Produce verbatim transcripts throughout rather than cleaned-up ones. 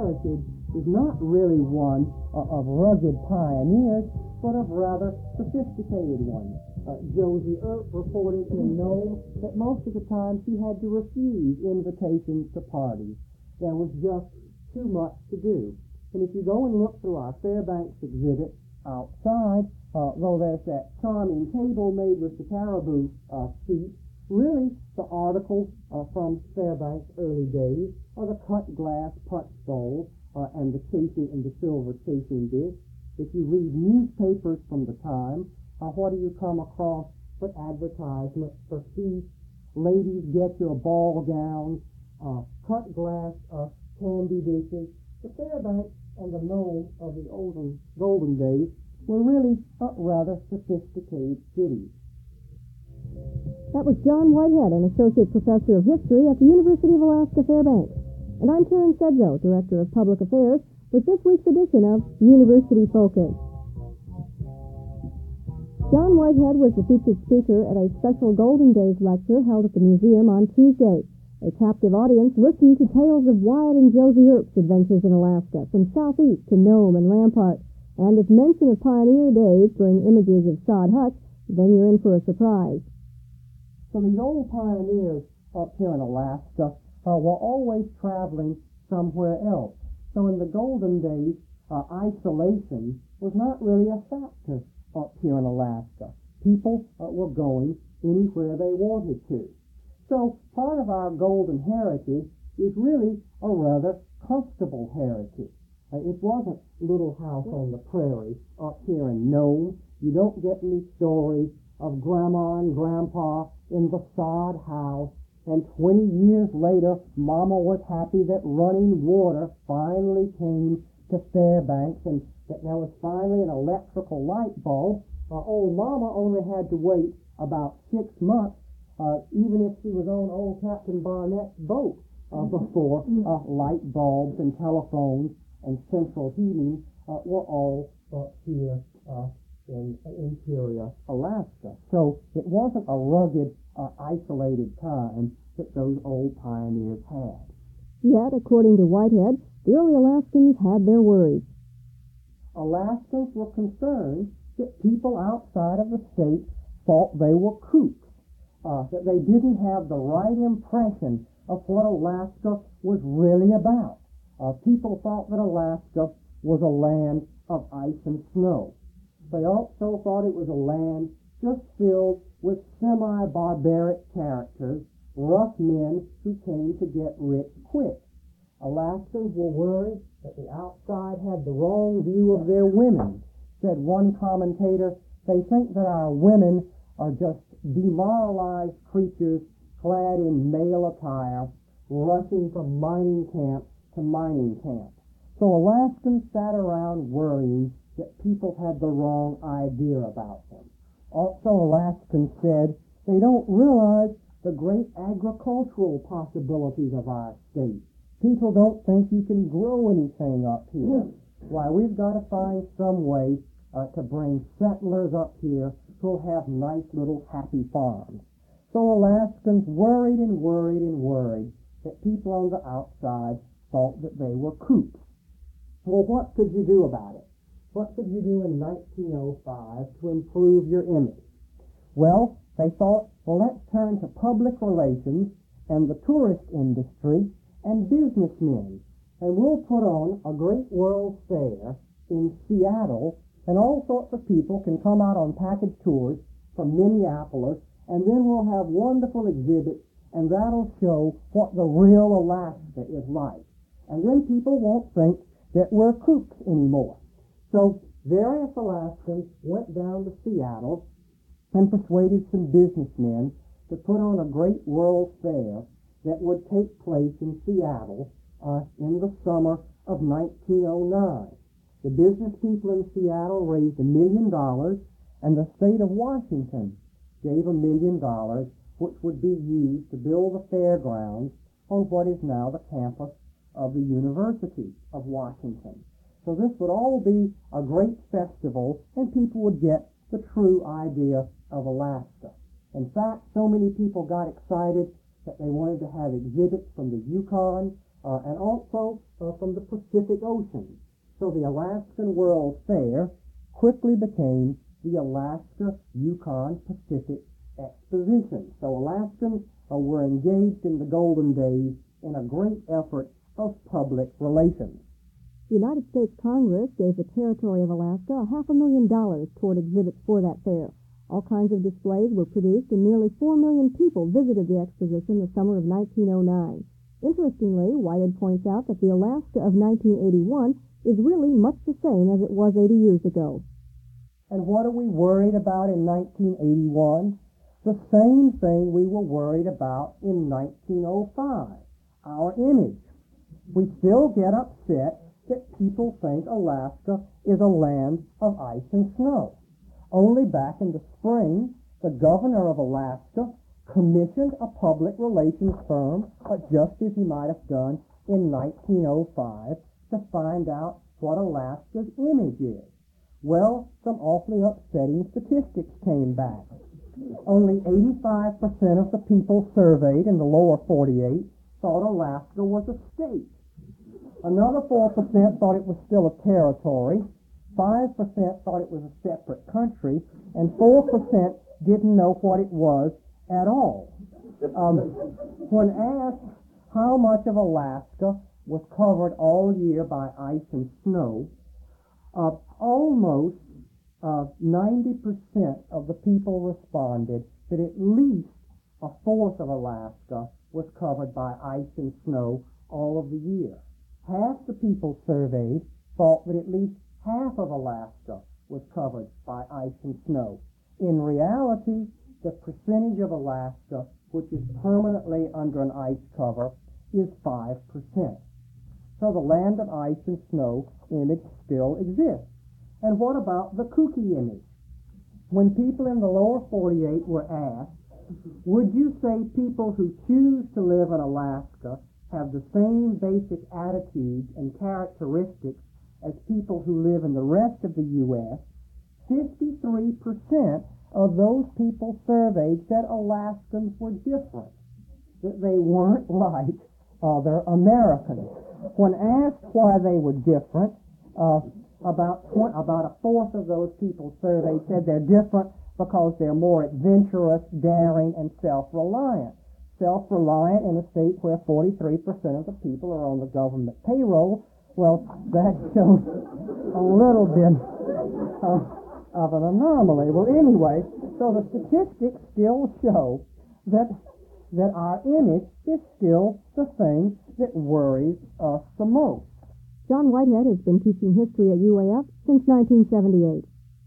heritage is not really one uh, of rugged pioneers, but of rather sophisticated ones. Uh, Josie Earp reported in Nome that most of the time she had to refuse invitations to parties. There was just too much to do. And if you go and look through our Fairbanks exhibit outside, uh, though there's that charming table made with the caribou uh, feet, really the articles uh, from Fairbanks' early days are the cut glass punch bowls uh, and the chasing and the silver chasing dish. If you read newspapers from the time, uh, what do you come across but advertisements for feasts, ladies get your ball gowns, uh, cut glass uh, candy dishes. The Fairbanks and the Nome of the olden golden days were really uh, rather sophisticated cities. That was John Whitehead, an associate professor of history at the University of Alaska Fairbanks. And I'm Karen Sedzo, director of public affairs, with this week's edition of University Focus. John Whitehead was the featured speaker at a special Golden Days lecture held at the museum on Tuesday. A captive audience listened to tales of Wyatt and Josie Earp's adventures in Alaska, from southeast to Nome and Rampart. And if mention of pioneer days bring images of sod huts, then you're in for a surprise. So these old pioneers up here in Alaska uh, were always traveling somewhere else. So in the golden days, uh, isolation was not really a factor up here in Alaska. People uh, were going anywhere they wanted to. So part of our golden heritage is really a rather comfortable heritage. Uh, it wasn't Little House on the Prairie up here in Nome. You don't get any stories of Grandma and Grandpa in the sod house, and twenty years later, Mama was happy that running water finally came to Fairbanks, and that there was finally an electrical light bulb. Uh, old Mama only had to wait about six months, uh, even if she was on old Captain Barnett's boat, uh, before uh, light bulbs and telephones and central heating uh, were all up here uh, in interior Alaska. So it wasn't a rugged, uh, isolated time that those old pioneers had. Yet, according to Whitehead, the early Alaskans had their worries. Alaskans were concerned that people outside of the state thought they were kooks, uh, that they didn't have the right impression of what Alaska was really about. Uh, people thought that Alaska was a land of ice and snow. They also thought it was a land just filled with semi-barbaric characters, rough men who came to get rich quick. Alaskans were worried that the outside had the wrong view of their women. Said one commentator, they think that our women are just demoralized creatures clad in male attire, rushing from mining camp to mining camp. So Alaskans sat around worrying that people had the wrong idea about them. Also, Alaskans said they don't realize the great agricultural possibilities of our state. People don't think you can grow anything up here. Why, we've got to find some way uh, to bring settlers up here who'll have nice little happy farms. So Alaskans worried and worried and worried that people on the outside thought that they were kooks. Well, what could you do about it? What could you do in nineteen oh five to improve your image? Well, they thought, well, let's turn to public relations and the tourist industry and businessmen, and we'll put on a great world fair in Seattle, and all sorts of people can come out on package tours from Minneapolis, and then we'll have wonderful exhibits, and that'll show what the real Alaska is like. And then people won't think that we're kooks anymore. So various Alaskans went down to Seattle and persuaded some businessmen to put on a great world fair that would take place in Seattle uh, in the summer of nineteen oh nine. The business people in Seattle raised a million dollars, and the state of Washington gave a million dollars, which would be used to build the fairgrounds on what is now the campus of the University of Washington. So this would all be a great festival, and people would get the true idea of Alaska. In fact, so many people got excited that they wanted to have exhibits from the Yukon, uh, and also uh, from the Pacific Ocean. So the Alaskan World Fair quickly became the Alaska Yukon Pacific Exposition. So Alaskans uh, were engaged in the golden days in a great effort of public relations. The United States Congress gave the territory of Alaska a half a million dollars toward exhibits for that fair. All kinds of displays were produced, and nearly four million people visited the exposition the summer of nineteen oh nine. Interestingly, Whitehead points out that the Alaska of nineteen eighty-one is really much the same as it was eighty years ago. And what are we worried about in nineteen eighty-one? The same thing we were worried about in nineteen oh five, our image. We still get upset that people think Alaska is a land of ice and snow. Only back in the spring, the governor of Alaska commissioned a public relations firm, uh, just as he might have done in nineteen oh five, to find out what Alaska's image is. Well, some awfully upsetting statistics came back. Only eighty-five percent of the people surveyed in the lower forty-eight thought Alaska was a state. Another four percent thought it was still a territory, five percent thought it was a separate country, and four percent didn't know what it was at all. Um, when asked how much of Alaska was covered all year by ice and snow, uh, almost uh, ninety percent of the people responded that at least a fourth of Alaska was covered by ice and snow all of the year. Half the people surveyed thought that at least half of Alaska was covered by ice and snow. In reality, the percentage of Alaska which is permanently under an ice cover is five percent. So the land of ice and snow image still exists. And what about the kooky image? When people in the lower forty-eight were asked, would you say people who choose to live in Alaska have the same basic attitudes and characteristics as people who live in the rest of the U S, fifty-three percent of those people surveyed said Alaskans were different, that they weren't like other Americans. When asked why they were different, uh, about, tw- about a fourth of those people surveyed said they're different because they're more adventurous, daring, and self-reliant. Self-reliant in a state where forty-three percent of the people are on the government payroll, well, that shows a little bit of, of an anomaly. Well, anyway, so the statistics still show that that our image is still the thing that worries us the most. John Whitehead has been teaching history at U A F since nineteen seventy-eight.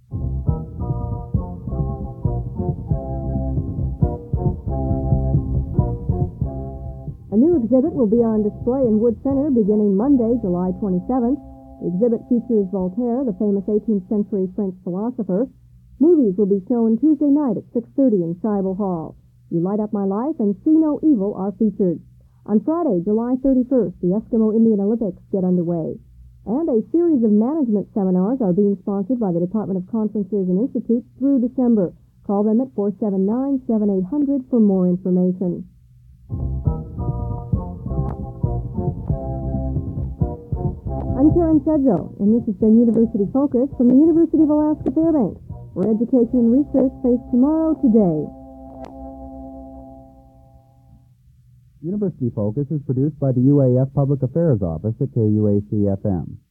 A new exhibit will be on display in Wood Center beginning Monday, July twenty-seventh. The exhibit features Voltaire, the famous eighteenth century French philosopher. Movies will be shown Tuesday night at six thirty in Scheibel Hall. You Light Up My Life and See No Evil are featured. On Friday, July thirty-first, the Eskimo Indian Olympics get underway. And a series of management seminars are being sponsored by the Department of Conferences and Institutes through December. Call them at four seven nine, seven eight zero zero for more information. I'm Karen Sedgwick, and this has been University Focus from the University of Alaska Fairbanks, where education and research face tomorrow today. University Focus is produced by the U A F Public Affairs Office at K U A C F M.